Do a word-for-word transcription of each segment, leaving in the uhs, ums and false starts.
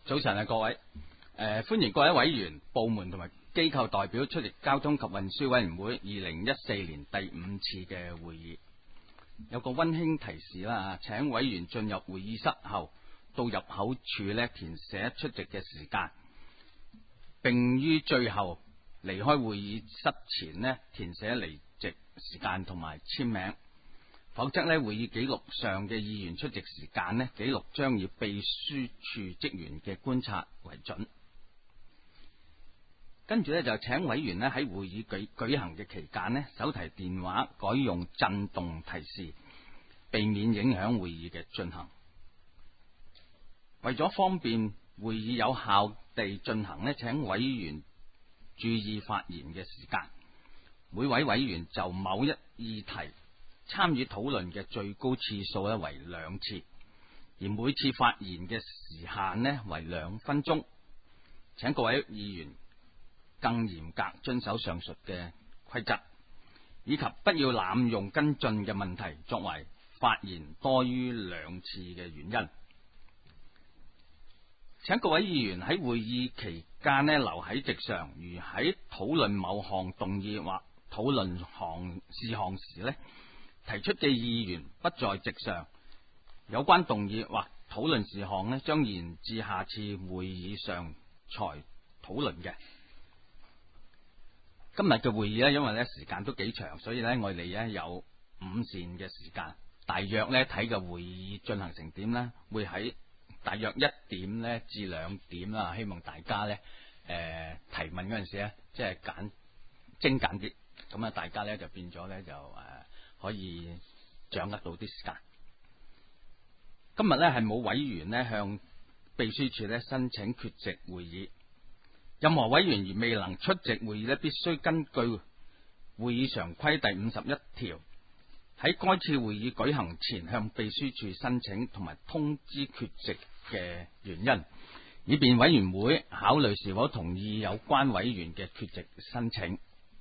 早晨啊，各位，誒、呃，歡迎各位委員、部門同埋機構代表出席交通及運輸委員會二零一四年第五次嘅會議。有個溫馨提示啦，請委員進入會議室後，到入口處咧填寫出席嘅時間，並於最後離開會議室前咧填寫離席時間同埋簽名。否則咧，會議記錄上嘅議員出席時間咧，記錄將以秘書處職員嘅觀察為準。跟住咧就請委員咧喺會議舉舉行嘅期間咧，手提電話改用震動提示，避免影響會議嘅進行。為咗方便會議有效地進行咧，請委員注意發言嘅時間。每位委員就某一議題參與討論嘅最高次數咧為兩次，而每次發言嘅時限咧為兩分鐘。請各位議員更嚴格遵守上述嘅規則，以及不要濫用跟進嘅問題作為發言多於兩次嘅原因。請各位議員喺會議期間咧留喺席上，如喺討論某項動議或討論項事項時咧，提出嘅議員不在席上，有關動議或討論事項呢，將延至下次會議上才討論嘅。今日嘅會議呢，因為呢時間都幾長，所以呢我哋呢有午膳嘅時間，大約呢睇嘅會議進行成點呢，會喺大約一點呢至兩點啦。希望大家呢誒、呃、提問嗰陣時呢，即係簡精簡啲，咁啊大家呢就變咗呢就誒。呃可以掌握到啲時間。今日呢係冇委員呢向秘書處呢申請缺席會議。任何委員如未能出席會議呢，必須根據會議常規第五十一條，喺該次會議舉行前向秘書處申請同埋通知缺席嘅原因，以便委員會考慮是否同意有關委員嘅缺席申請。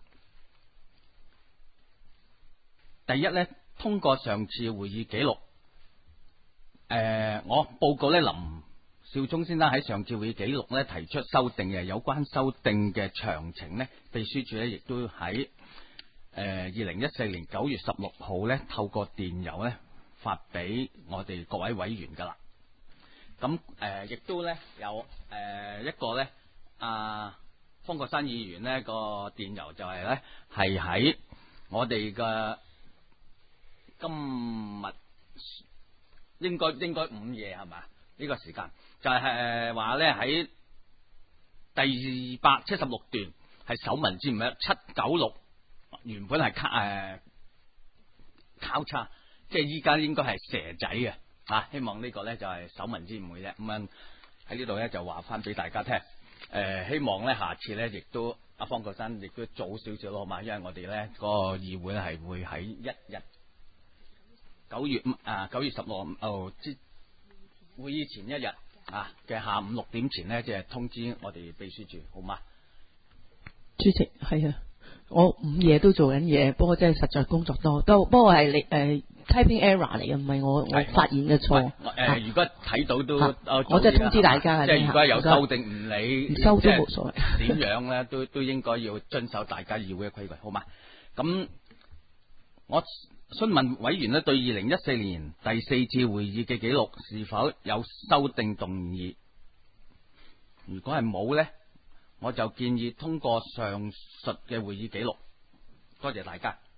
第一呢，通過上次會議記錄。誒、呃，我報告呢，林少忠先生喺上次會議記錄呢提出修訂嘅，有關修訂嘅詳情呢，秘書處呢亦都喺誒二零一四年九月十六號呢透過電郵呢發俾我哋各位委員噶啦。咁誒亦都呢有誒、呃、一個呢，阿、啊、方國珊議員呢個電郵就係呢係喺我哋嘅。今日應該應該午夜係嘛？呢、這個時間就係話咧喺第二百七十六段係首文字唔係七九六，原本係卡誒交叉，即係依家應該係蛇仔嘅啊！希望呢個咧就係首文字唔會啫。咁樣喺呢度咧就話翻俾大家聽。誒、呃，希望咧下次咧亦都阿方國珊亦都早少少咯，好嘛？因為我哋咧嗰個議會咧係會喺一日。九月啊，九月十六號之會議前一日啊嘅下午六點前呢，即係通知我哋秘書處，好嗎？ 主席係啊，我午夜都做緊嘢，不過真係實在工作多，都不過係你誒、呃、typing error 嚟嘅，唔係我我發現嘅錯。誒、 呃，如果睇到都， 啊啊、我即係通知大家， 即係如果有修訂唔理， 唔收都冇所謂。 點樣咧，都都應該要遵守大家議會嘅規矩，好嗎？咁我。詢問委員咧對二零一四年第四次會議嘅記錄是否有修訂動議？如果係冇呢，我就建議通過上述嘅會議記錄。多謝大家。